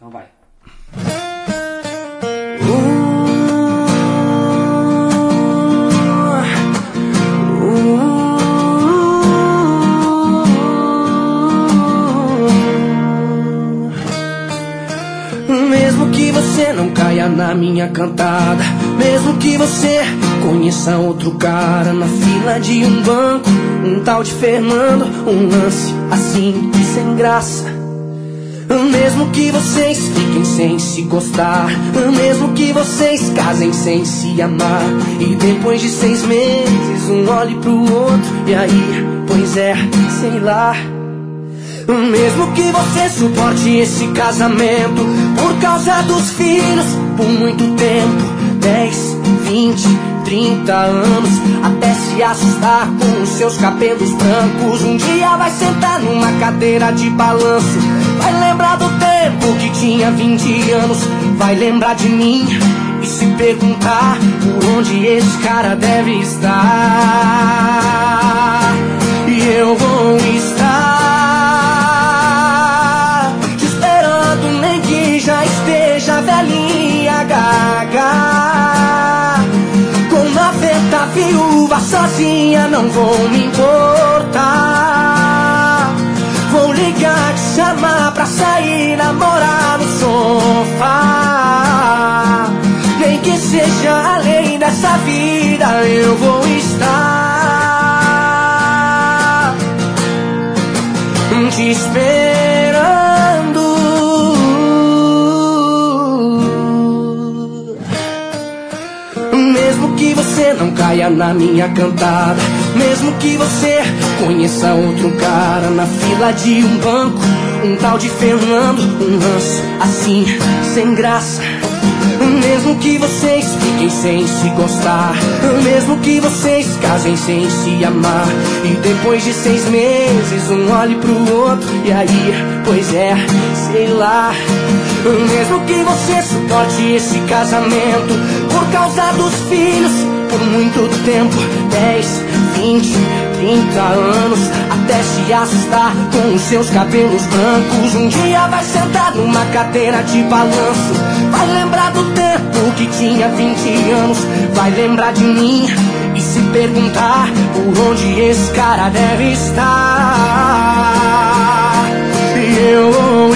Então vai. Mesmo que você não caia na minha cantada, mesmo que você conheça outro cara na fila de um banco, um tal de Fernando, um lance assim sem graça. Mesmo que vocês fiquem sem se gostar, mesmo que vocês casem sem se amar, e depois de 6 meses um olhe pro outro e aí, pois é, sei lá. Mesmo que você suporte esse casamento por causa dos filhos por muito tempo, 10, 20, 30 anos, até se assustar com os seus cabelos brancos, um dia vai sentar numa cadeira de balanço, vai lembrar do tempo que tinha 20 anos, vai lembrar de mim e se perguntar por onde esse cara deve estar. E eu vou estar te esperando, nem que já esteja velhinha gaga, com 90 viúva sozinha, não vou me importar. Vou ligar, te chamar pra sair, namorar no sofá, nem que seja além dessa vida, eu vou estar te esperando. Mesmo que você não caia na minha cantada, mesmo que você conheça outro cara na fila de um banco, um tal de Fernando, um lance assim sem graça. Mesmo que vocês fiquem sem se gostar, mesmo que vocês casem sem se amar, e depois de 6 meses um olhe pro outro e aí, pois é, sei lá. Mesmo que você suporte esse casamento por causa dos filhos por muito tempo, 10, 20, 30 anos, até se assustar com os seus cabelos brancos, um dia vai sentar numa cadeira de balanço, vai lembrar do tempo que tinha 20 anos, vai lembrar de mim e se perguntar por onde esse cara deve estar. E eu vou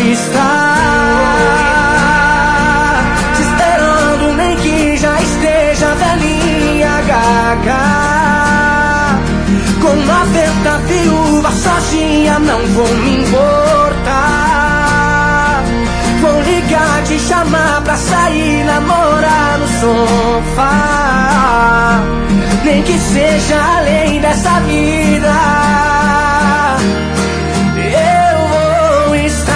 estar te esperando, nem que já esteja velhinha gaga, com 90 viúva sozinha, não vou me importar. Vou ligar, te chamar pra sair, namorar no sofá, nem que seja além dessa vida, eu vou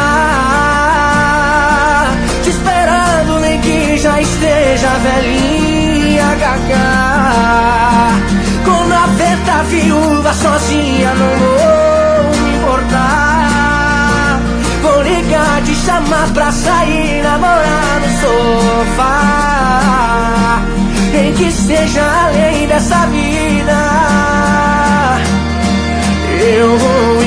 estar te esperando, nem que já esteja velhinha gaga, com 90 viúva sozinha, não vou me importar. Vou ligar, te chamar pra sair, namorar no sofá, nem que seja além dessa vida, eu vou